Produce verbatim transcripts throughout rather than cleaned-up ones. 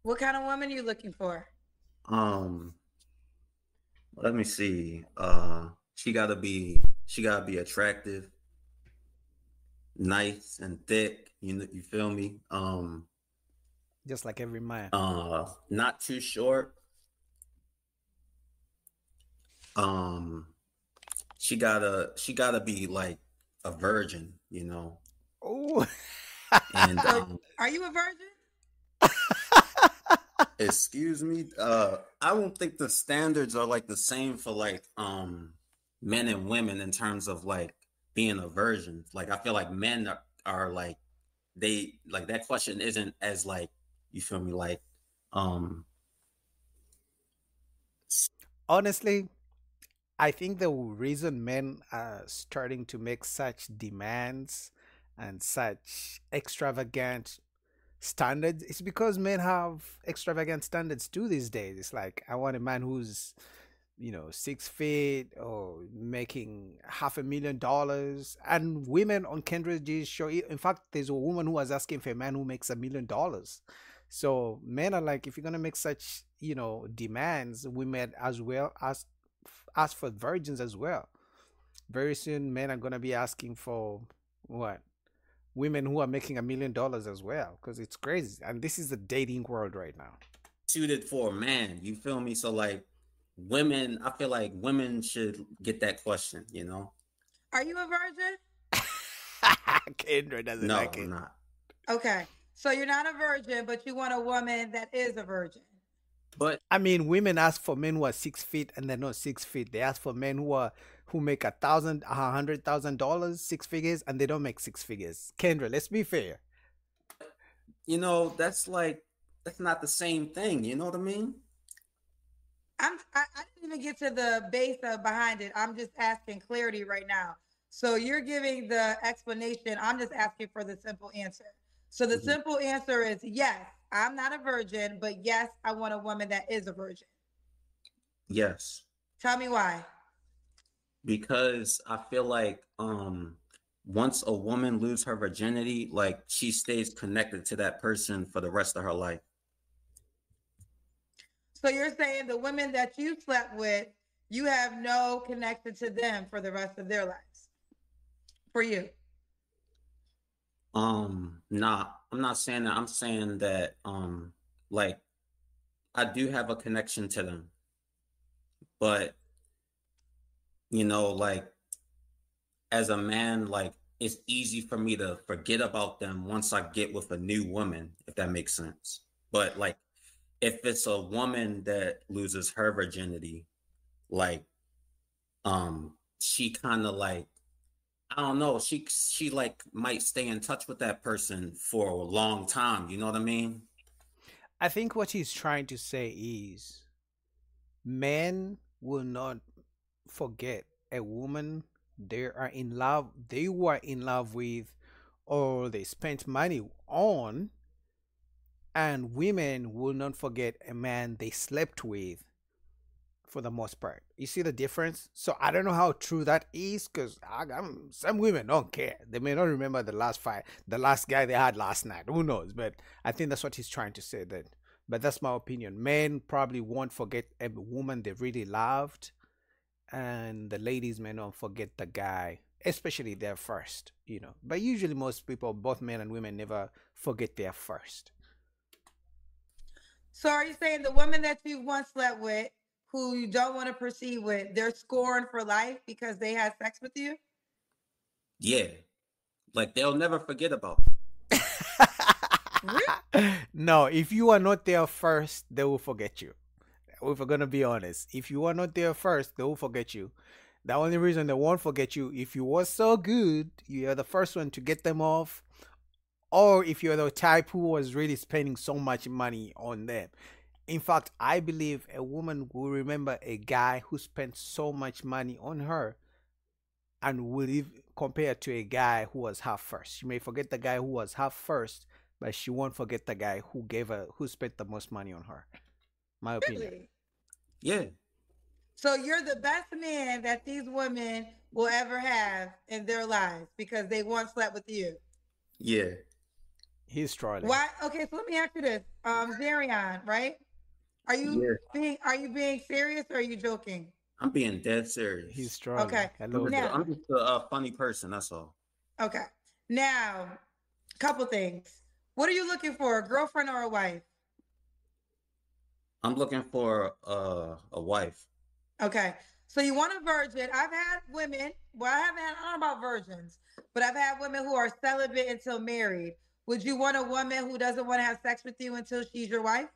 What kind of woman are you looking for? Um, Let me see. Uh, she gotta be she gotta be attractive, nice and thick. You know, you feel me? Um, Just like every man. uh, not too short. Um, she gotta she gotta be like a virgin, you know. Oh. And So, um, are you a virgin? excuse me. Uh, I don't think the standards are like the same for like um men and women in terms of like being a virgin. Like I feel like men are, are like they like that question isn't as like you feel me like um Honestly, I think the reason men are starting to make such demands and such extravagant standards is because men have extravagant standards too these days. It's like I want a man who's, you know, six feet or making half a million dollars. And women on Kendra's show, in fact, there's a woman who was asking for a man who makes a million dollars. So men are like, if you're gonna make such, you know, demands, women as well ask ask for virgins as well. Very soon, men are gonna be asking for what? Women who are making a million dollars as well, because it's crazy. And this is the dating world right now. suited for a man. You feel me? So like women, I feel like women should get that question. You know? Are you a virgin? Kendra doesn't No, like I'm it. not. Okay. So you're not a virgin, but you want a woman that is a virgin. But I mean, women ask for men who are six feet and they're not six feet. They ask for men who are who make a thousand, a hundred thousand dollars, six figures, and they don't make six figures. Kendra, let's be fair. you know that's like that's not the same thing. You know what I mean? I'm. I, I didn't even get to the base of behind it. I'm just asking clarity right now. So you're giving the explanation. I'm just asking for the simple answer. So the Mhm. simple answer is yes. I'm not a virgin, but yes, I want a woman that is a virgin. Yes, Tell me why. because I feel like um once a woman lose her virginity, like she stays connected to that person for the rest of her life. So you're saying the women that you slept with, you have no connection to them for the rest of their lives. For you. Um, nah, I'm not saying that. I'm saying that um like I do have a connection to them, but you know, like as a man, like it's easy for me to forget about them once I get with a new woman, if that makes sense. But like if it's a woman that loses her virginity, like um she kind of like I don't know, she she like might stay in touch with that person for a long time, you know what I mean? I think what he's trying to say is men will not forget a woman they are in love they were in love with or they spent money on, and women will not forget a man they slept with for the most part. You see the difference? So I don't know how true that is because some women don't care. They may not remember the last fight, the last guy they had last night. Who knows? But I think that's what he's trying to say. That, but that's my opinion. Men probably won't forget a woman they really loved, and the ladies may not forget the guy, especially their first. You know, but usually most people, both men and women, never forget their first. So are you saying the woman that you once slept with, who you don't want to proceed with, they're scorned for life because they had sex with you? Yeah. Like they'll never forget about me. Really? No, if you are not there first, they will forget you. If we're gonna be honest, if you are not there first, they will forget you. The only reason they won't forget you if you was so good, you're the first one to get them off, or if you're the type who was really spending so much money on them. In fact, I believe a woman will remember a guy who spent so much money on her and will live compared to a guy who was half first. She may forget the guy who was half first, but she won't forget the guy who gave her who spent the most money on her. My opinion. Really? Yeah. So you're the best man that these women will ever have in their lives because they once slept with you. Yeah. He's trolling. Why? Okay, so let me ask you this, um, Zarion, right? Are you Yeah, being are you being serious or are you joking? I'm being dead He's serious. trolling. Okay, A I'm little just, a, bit. now, I'm just a, uh funny person. That's all. okay, now, couple things. What are you looking for, a girlfriend or a wife? I'm looking for uh, a wife. Okay, so you want a virgin. I've had women, well, I haven't had, I don't know about virgins, but I've had women who are celibate until married. Would you want a woman who doesn't want to have sex with you until she's your wife?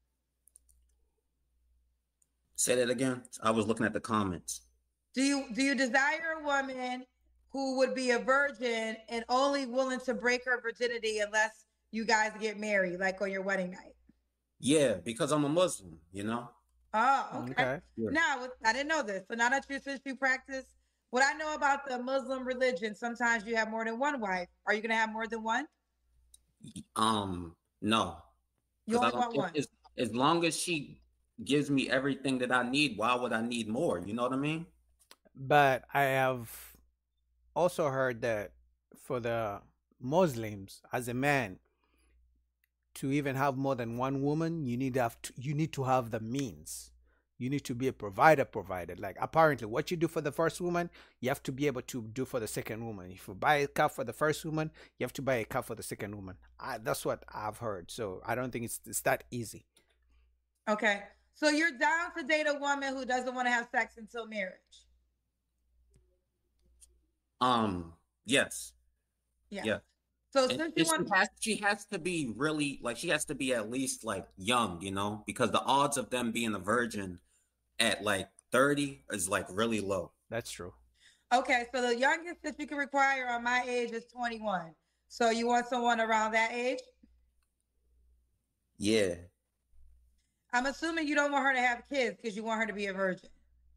Say that again. I was looking at the comments. Do you do you desire a woman who would be a virgin and only willing to break her virginity unless you guys get married, like on your wedding night? Yeah, because I'm a Muslim. You know. Oh, okay. Okay. Yeah. Now, I didn't know this. So now that you since you practice, what I know about the Muslim religion, sometimes you have more than one wife. Are you gonna have more than one? Um. No, You because I only don't. want As, one. as as long as she gives me everything that I need, why would I need more? You know what I mean? But I have also heard that for the Muslims, as a man, to even have more than one woman, you need to have to, you need to have the means. You need to be a provider provided. Like apparently what you do for the first woman, you have to be able to do for the second woman. If you buy a car for the first woman, you have to buy a car for the second woman. I, that's what I've heard. So I don't think it's it's that easy. Okay. So you're down to date a woman who doesn't want to have sex until marriage. Um. Yes. Yeah. Yeah. So And, since you and she want has she has to be really like she has to be at least like young, you know, because the odds of them being a virgin at like thirty is like really low. That's true. okay, so the youngest that you can require on my age is twenty-one. So you want someone around that age? Yeah. I'm assuming you don't want her to have kids because you want her to be a virgin.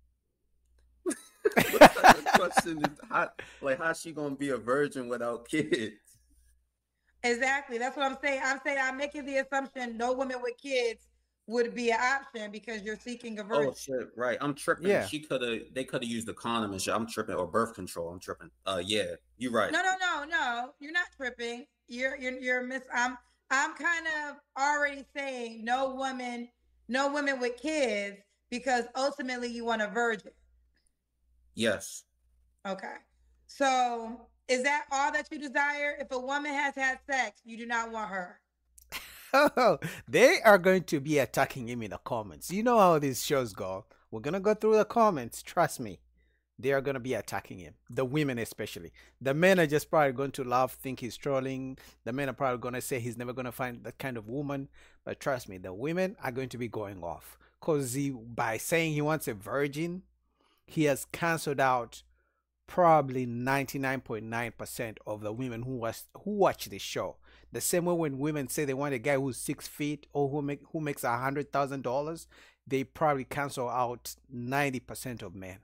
What type of question is how like how's she gonna be a virgin without kids? Exactly. That's what I'm saying. I'm saying I'm making the assumption no woman with kids would be an option because you're seeking a virgin. Oh shit, right. I'm tripping. Yeah. She could have they could have used the condom and shit. I'm tripping or birth control. I'm tripping. Uh yeah, you right. No, no, no, no. You're not tripping. You're you're you're miss. I'm I'm kind of already saying no woman, no women with kids because ultimately you want a virgin. Yes. Okay. So is that all that you desire? If a woman has had sex, you do not want her. Oh, they are going to be attacking him in the comments. You know how these shows go. We're gonna go through the comments. Trust me. They are gonna be attacking him. The women especially. The men are just probably going to laugh, think he's trolling. The men are probably gonna say he's never gonna find that kind of woman. But trust me, the women are going to be going off. Cause he by saying he wants a virgin, he has cancelled out probably ninety-nine point nine percent of the women who was who watch this show. The same way when women say they want a guy who's six feet or who make who makes a hundred thousand dollars, they probably cancel out ninety percent of men.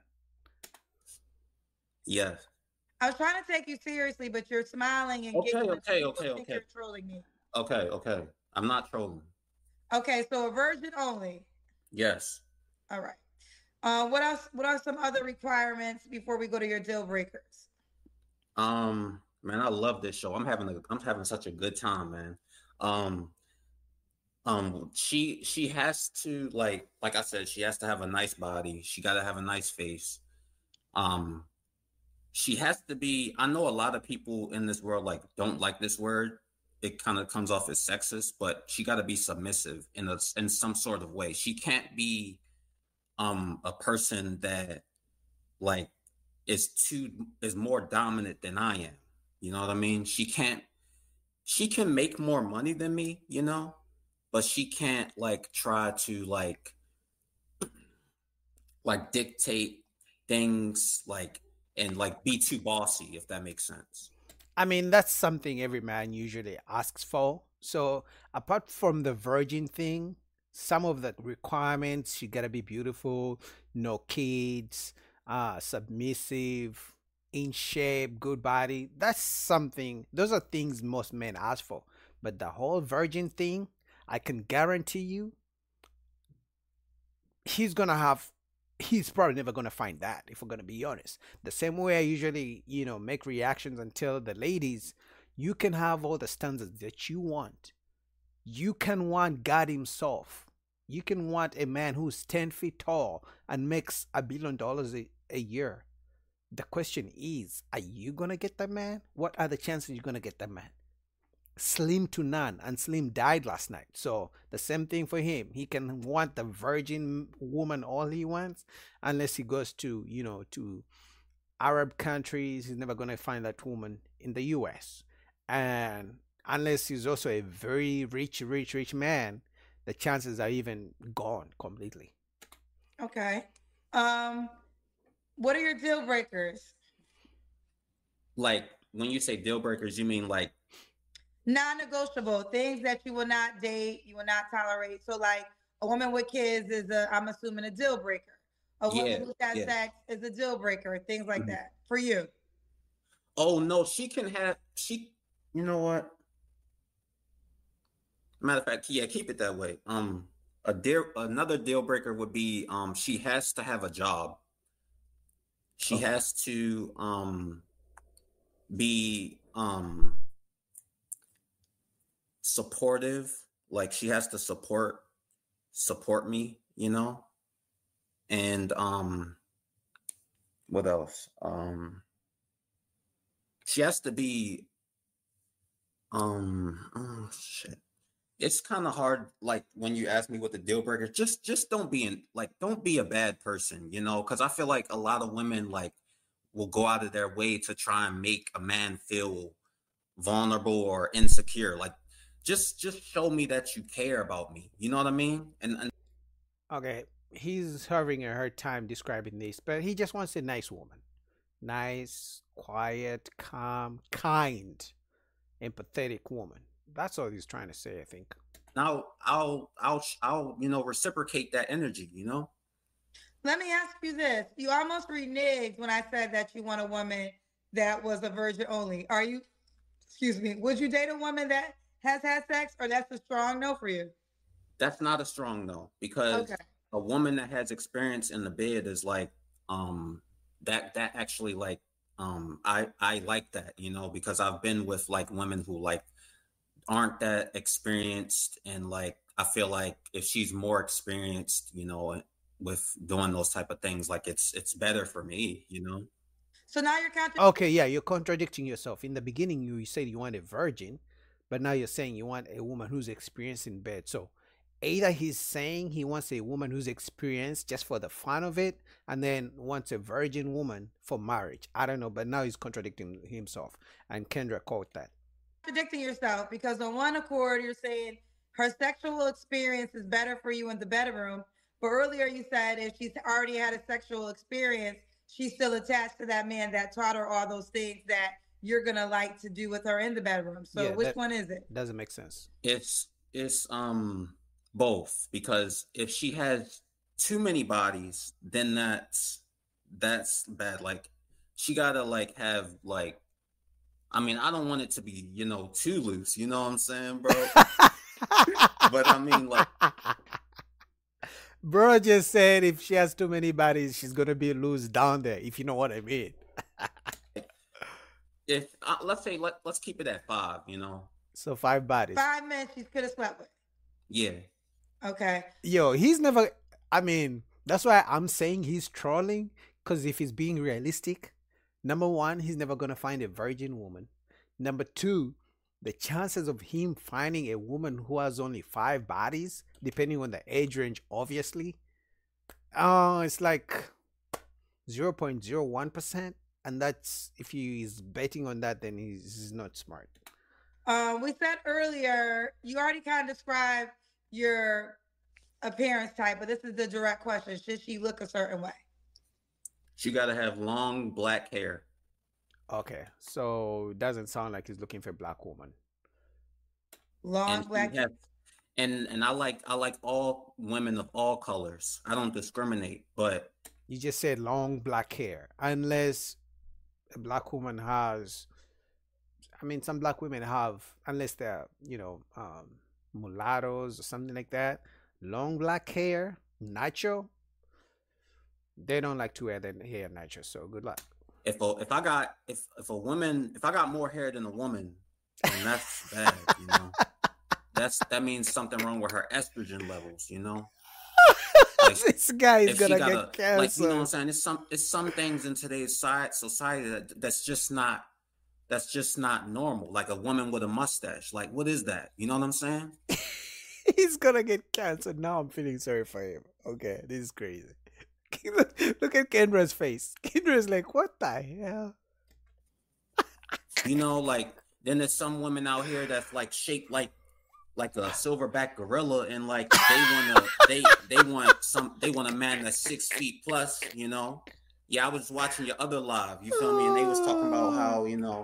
Yes. I was trying to take you seriously, but you're smiling and Okay, giggling. okay, so okay, people think okay. You're trolling me. Okay, okay. I'm not trolling. Okay, so a virgin only. Yes. All right. Uh, what else? What are some other requirements before we go to your deal breakers? Um, man, I love this show. I'm having a I'm having such a good time, man. Um, um, she she has to like like I said, she has to have a nice body. She got to have a nice face. Um, she has to be. I know a lot of people in this world like don't like this word. It kind of comes off as sexist, but she got to be submissive in a in some sort of way. She can't be um a person that like is too is more dominant than I am. You know what I mean? She can't she can make more money than me, you know, but she can't like try to like like dictate things like and like be too bossy, if that makes sense. I mean, that's something every man usually asks for. So, apart from the virgin thing, some of the requirements, you gotta be beautiful, no kids, uh, submissive, in shape, good body. That's something, those are things most men ask for. But the whole virgin thing, I can guarantee you, he's gonna have he's probably never gonna find that, if we're gonna be honest. The same way I usually, you know, make reactions and tell the ladies, You can have all the standards that you want. You can want God Himself. You can want a man who's ten feet tall and makes a billion dollars a, a year. The question is, are you going to get that man? What are the chances you're going to get that man? Slim to none, and Slim died last night. So the same thing for him. He can want the virgin woman all he wants, unless he goes to, you know, to Arab countries. He's never going to find that woman in the U S. And unless he's also a very rich, rich, rich man, the chances are even gone completely. Okay. Um, what are your deal breakers? Like, when you say deal breakers, you mean like non-negotiable things that you will not date, you will not tolerate. So, like a woman with kids is a, I'm assuming, a deal breaker. A woman yeah, who's had yeah. sex is a deal breaker. Things like Mhm. that for you. Oh no, she can have she. You know what? Matter of fact, yeah, keep it that way. Um, a deal another deal breaker would be um she has to have a job. She Okay. has to um be um supportive. Like she has to support support me, you know. And um, what else? Um, she has to be um oh shit. It's kind of hard, like when you ask me what the deal breaker, just just don't be in like don't be a bad person, you know, because I feel like a lot of women like will go out of their way to try and make a man feel vulnerable or insecure. Like just just show me that you care about me. You know what I mean? And, and Okay. He's having a hard time describing this, but he just wants a nice woman. Nice, quiet, calm, kind, empathetic woman. That's all he's trying to say, I think. I'll I'll I'll I'll you know reciprocate that energy, you know? Let me ask you this. You almost reneged when I said that you want a woman that was a virgin only. Are you, excuse me, would you date a woman that has had sex, or that's a strong no for you? That's not a strong no, because Okay. a woman that has experience in the bed is like um that that actually like um I I like that, you know, because I've been with like women who like aren't that experienced, and like I feel like if she's more experienced, you know, with doing those type of things, like it's it's better for me, you know. So now you're contradicting. Okay, yeah, you're contradicting yourself. In the beginning, you said you want a virgin, but now you're saying you want a woman who's experienced in bed. So either he's saying he wants a woman who's experienced just for the fun of it, and then wants a virgin woman for marriage. I don't know, but now he's contradicting himself. And Kendra caught that. Contradicting yourself, because on one accord you're saying her sexual experience is better for you in the bedroom, but earlier you said if she's already had a sexual experience, she's still attached to that man that taught her all those things that you're gonna like to do with her in the bedroom. So Yeah, which that one is it? doesn't make sense. It's it's um both, because if she has too many bodies, then that's that's bad. Like she gotta like have like I mean, I don't want it to be, you know, too loose, you know what I'm saying, bro? But I mean like Bro just said if she has too many bodies, she's gonna be loose down there, if you know what I mean. if uh, let's say let, let's keep it at five, you know. So five bodies. Five men she could have slept with. Yeah. Okay. Yo, he's never. I mean, that's why I'm saying he's trolling. Because if he's being realistic, number one, he's never gonna find a virgin woman. Number two, the chances of him finding a woman who has only five bodies, depending on the age range, obviously, uh, it's like zero point zero one percent. And that's if he is betting on that, then he's, he's not smart. Uh, we said earlier, you already kind of described your appearance type, but this is the direct question. Should she look a certain way? She gotta have long black hair. Okay, so it doesn't sound like he's looking for a black woman. Long And she black. have and and I like I like all women of all colors. I don't discriminate, but You just said long black hair, unless a black woman has. I mean, some black women have, unless they're, you know, um, mulattoes or something like that. Long black hair, natural. They don't like to wear their hair natural. So good luck. if a, if I got if if a woman if I got more hair than a woman, and that's bad. You know, that's that means something wrong with her estrogen levels. You know, like This guy is if she gonna got get a like, you know what I'm cancer. saying? It's some it's some things in today's society society that that's just not that's just not normal. Like a woman with a mustache. Like, what is that? You know what I'm saying? He's gonna get cancer. Now I'm feeling sorry for him. Okay, this is crazy. Look, look at Kendra's face. Kendra's like, what the hell? You know, like then there's some women out here that's like shaped like like a silverback gorilla, and like they wanna they they want some they want a man that's six feet plus. You know, yeah. I was watching your other live. You feel me? And they was talking about how you know.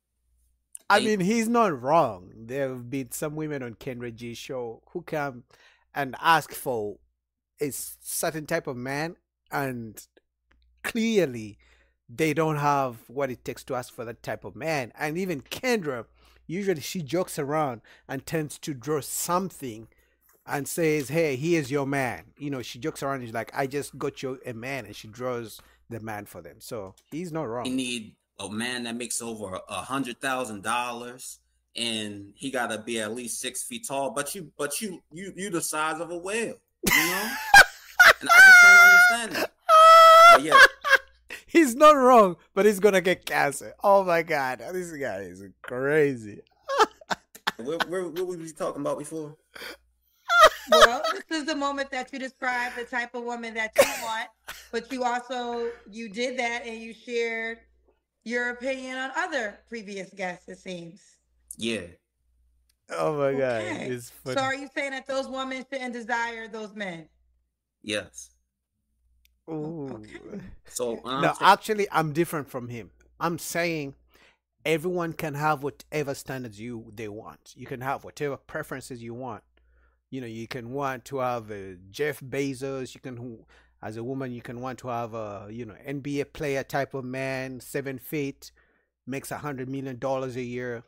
I They, mean, he's not wrong. There have been some women on Kendra G's show who come and ask for a s- certain type of man, and clearly they don't have what it takes to ask for that type of man. And even Kendra, usually she jokes around and tends to draw something and says, "Hey, here's your man." You know, she jokes around. And she's like, "I just got you a man," and she draws the man for them. So he's not they wrong. need a man that makes over a hundred thousand dollars, and he gotta be at least six feet tall. But you, but you, you, you the size of a whale. You know, and I just don't understand that. But yeah, He's not wrong, but he's gonna get cancer. Oh my god, this guy is crazy. where, where, what we was talking about before? Well, this is the moment that you describe the type of woman that you want, but you also you did that and you shared your opinion on other previous guests, it seems. Yeah, Oh my god, Okay. it's So funny. are you saying that those women shouldn't desire those men? yes. Oh, Ooh. okay. So when I'm No, saying, actually, I'm different from him. I'm saying everyone can have whatever standards you they want. You can have whatever preferences you want. You know, you can want to have a Jeff Bezos. You can, as a woman, you can want to have a you know N B A player type of man, seven feet, makes a hundred million dollars a year.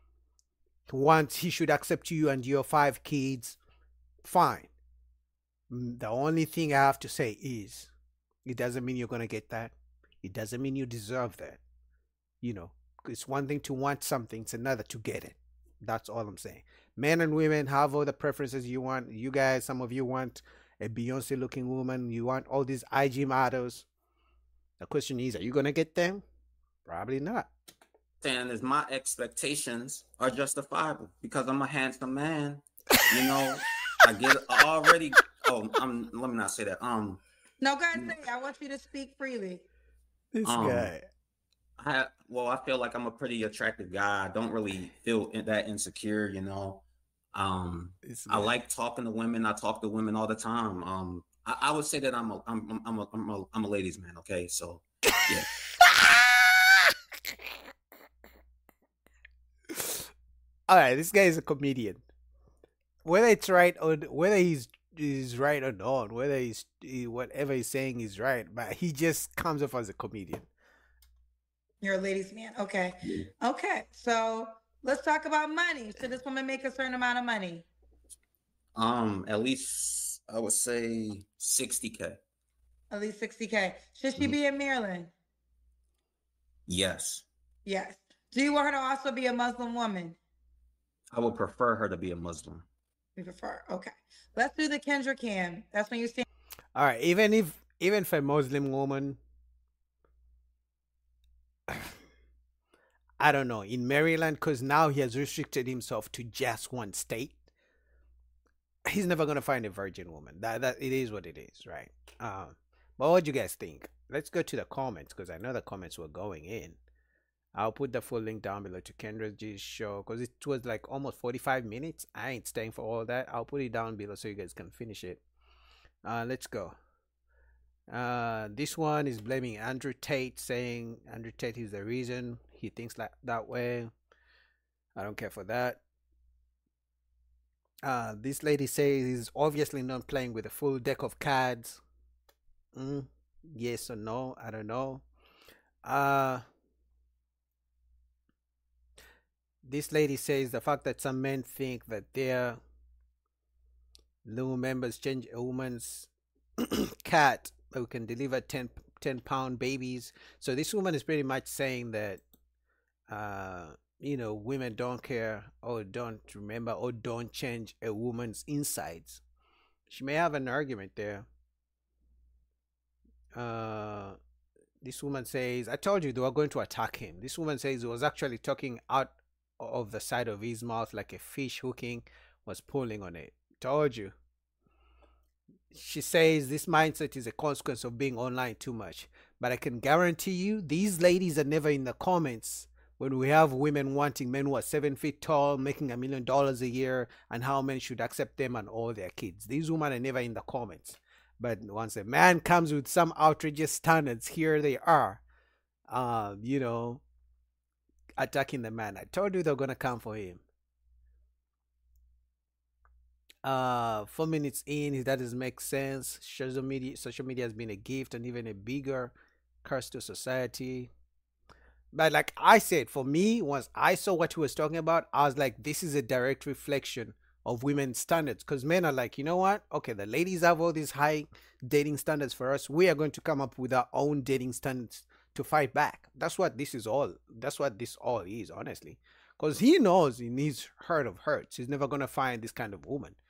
Wants he should accept you and your five kids. Fine. Mm, The only thing I have to say is, it doesn't mean you're gonna get that. It doesn't mean you deserve that. You know, it's one thing to want something; it's another to get it. That's all I'm saying. Men and women have all the preferences you want. You guys, some of you want a Beyonce looking woman. You want all these I G models. The question is, are you gonna get them? Probably not. saying is my expectations are justifiable because I'm a handsome man. You know, I get I already. Oh, I'm. Let me not say that. Um, No, guys, say it. I want you to speak freely. This um, guy. I well, I feel like I'm a pretty attractive guy. I don't really feel in- that insecure. You know, um, This I guy. like talking to women. I talk to women all the time. Um, I, I would say that I'm a I'm I'm I'm a, I'm a I'm a ladies' man. Okay, so yeah. All right, this guy is a comedian. Whether it's right or whether he's is right or not, whether he's he, whatever he's saying is right, but he just comes off as a comedian. You're a ladies' man. Okay. Okay. So let's talk about money. Should this woman make a certain amount of money? Um, at least I would say sixty k. At least sixty K. Should she Mhm. be in Maryland? Yes, Yes. Do you want her to also be a Muslim woman? I would prefer her to be a Muslim. We prefer. Okay. Let's do the Kendra Cam. That's when you stand. All right, even if even for a Muslim woman, I don't know, in Maryland, because now he has restricted himself to just one state. He's never gonna find a virgin woman. That that it is what it is, right? Um, but what do you guys think? Let's go to the comments because I know the comments were going in. I'll put the full link down below to Kendra G's show because it was like almost forty-five minutes. I ain't staying for all that. I'll put it down below so you guys can finish it. Uh, let's go. Uh, this one is blaming Andrew Tate, saying Andrew Tate is the reason he thinks like that way. I don't care for that. Uh, this lady says he's obviously not playing with a full deck of cards. Mm, yes or no? I don't know. Uh, this lady says the fact that some men think that their little members change a woman's cat who can deliver ten, ten pound babies. So this woman is pretty much saying that uh, you know, women don't care or don't remember or don't change a woman's insides. She may have an argument there. Uh, this woman says, I told you they were going to attack him. This woman says he was actually talking out of the side of his mouth like a fish hooking was pulling on it. Told you. She says this mindset is a consequence of being online too much. But I can guarantee you, these ladies are never in the comments when we have women wanting men who are seven feet tall, making a million dollars a year, and how men should accept them and all their kids. These women are never in the comments. But once a man comes with some outrageous standards, here they are, uh, you know, attacking the man. I told you they're going to come for him. Uh, four minutes in, that doesn't make sense. Social media, social media has been a gift and even a bigger curse to society. But like I said, for me, once I saw what he was talking about, I was like, this is a direct reflection of women's standards. Because men are like, you know what? Okay, the ladies have all these high dating standards for us. We are going to come up with our own dating standards to fight back. That's what this is all. That's what this all is, honestly. Because he knows in his heart of hearts, he's never going to find this kind of woman.